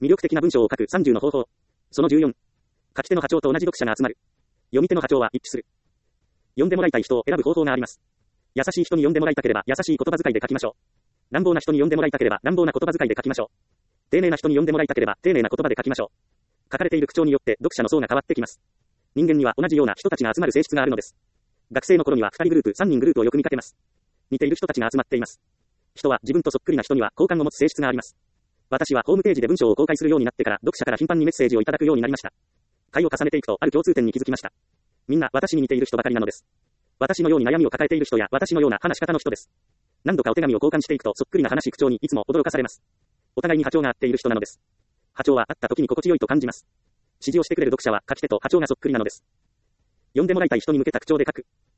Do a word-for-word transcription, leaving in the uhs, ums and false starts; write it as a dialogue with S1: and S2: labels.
S1: 魅力的な文章を書くさんじゅうの方法。そのじゅうよん。書き手の波長と同じ読者が集まる。読み手の波長は一致する。読んでもらいたい人を選ぶ方法があります。優しい人に読んでもらいたければ優しい言葉遣いで書きましょう。乱暴な人に読んでもらいたければ乱暴な言葉遣いで書きましょう。丁寧な人に読んでもらいたければ丁寧な言葉で書きましょう。書かれている口調によって読者の層が変わってきます。人間には同じような人たちが集まる性質があるのです。学生の頃にはふたりグループ、さんにんグループをよく見かけます。似ている人たちが集まっています。人は自分とそっくりな人には好感を持つ性質があります。私はホームページで文章を公開するようになってから読者から頻繁にメッセージをいただくようになりました。回を重ねていくとある共通点に気づきました。みんな私に似ている人ばかりなのです。私のように悩みを抱えている人や私のような話し方の人です。何度かお手紙を交換していくとそっくりな話し口調にいつも驚かされます。お互いに波長が合っている人なのです。波長は合った時に心地よいと感じます。指示をしてくれる読者は書き手と波長がそっくりなのです。読んでもらいたい人に向けた口調で書く。